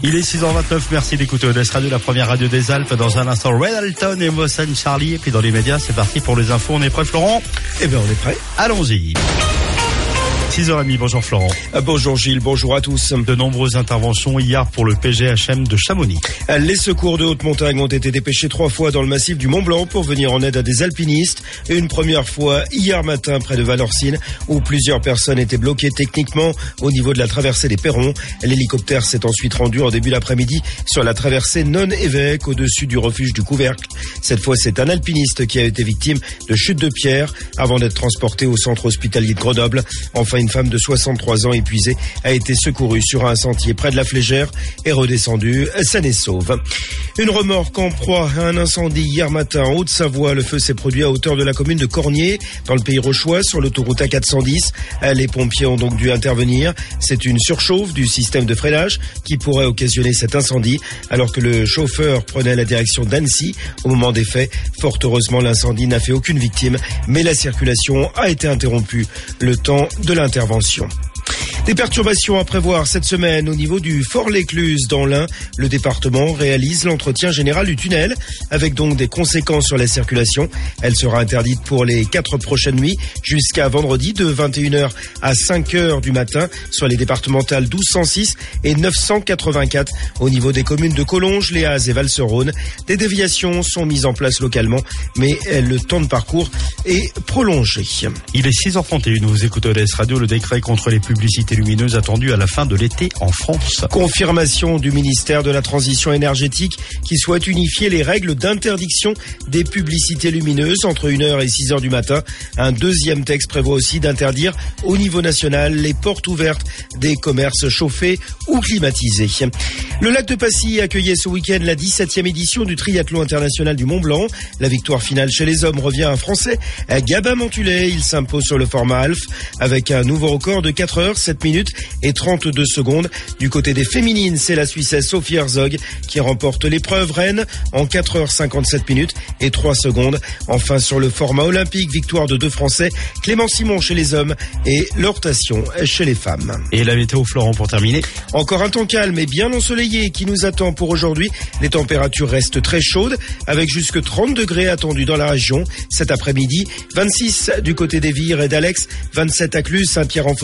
Il est 6h29, merci d'écouter Odès Radio, la première radio des Alpes. Dans un instant, Red Alton et Mossen Charlie. Et puis dans les médias, c'est parti pour les infos. On est prêt, Florent? Eh bien, on est prêt. Allons-y. 6h30, bonjour Florent. Bonjour Gilles, bonjour à tous. De nombreuses interventions hier pour le PGHM de Chamonix. Les secours de haute montagne ont été dépêchés 3 fois dans le massif du Mont Blanc pour venir en aide à des alpinistes. Une première fois hier matin près de Valorcine où plusieurs personnes étaient bloquées techniquement au niveau de la traversée des Perrons. L'hélicoptère s'est ensuite rendu en début d'après-midi sur la traversée non-évêque au-dessus du refuge du Couvercle. Cette fois, c'est un alpiniste qui a été victime de chute de pierre avant d'être transporté au centre hospitalier de Grenoble. Enfin, une femme de 63 ans épuisée a été secourue sur un sentier près de la Flégère et redescendue saine et sauve. Une remorque en proie à un incendie hier matin en Haute-Savoie. Le feu s'est produit à hauteur de la commune de Cornier, dans le Pays Rochois, sur l'autoroute A410. Les pompiers ont donc dû intervenir. C'est une surchauffe du système de freinage qui pourrait occasionner cet incendie, alors que le chauffeur prenait la direction d'Annecy au moment des faits. Fort heureusement, l'incendie n'a fait aucune victime, mais la circulation a été interrompue le temps de l'intervention. Des perturbations à prévoir cette semaine au niveau du Fort-l'Écluse dans l'Ain. Le département réalise l'entretien général du tunnel avec donc des conséquences sur la circulation. Elle sera interdite pour les 4 prochaines nuits jusqu'à vendredi de 21h à 5h du matin sur les départementales 1206 et 984 au niveau des communes de Collonges, Léaz et Val-sur-Rhône. Des déviations sont mises en place localement, mais le temps de parcours est prolongé. Il est 6h31, vous écoutez Odès Radio, le décret contre les publicités lumineuse attendue à la fin de l'été en France. Confirmation du ministère de la Transition énergétique qui souhaite unifier les règles d'interdiction des publicités lumineuses entre 1h et 6h du matin. Un deuxième texte prévoit aussi d'interdire au niveau national les portes ouvertes des commerces chauffés ou climatisés. Le lac de Passy accueillait ce week-end la 17e édition du triathlon international du Mont Blanc. La victoire finale chez les hommes revient à un Français, à Gabin Montulé. Il s'impose sur le format half avec un nouveau record de 4 heures, 7 minutes et 32 secondes. Du côté des féminines, c'est la Suissesse Sophie Herzog qui remporte l'épreuve reine en 4 heures 57 minutes et 3 secondes. Enfin, sur le format olympique, victoire de 2 Français, Clément Simon chez les hommes et l'Hortation chez les femmes. Et la météo, Florent, pour terminer. Encore un temps calme et bien ensoleillé qui nous attend pour aujourd'hui. Les températures restent très chaudes avec jusque 30 degrés attendus dans la région. Cet après-midi, 26 du côté des Vires et d'Alex, 27 à Cluses, Saint-Pierre-en-Forêt.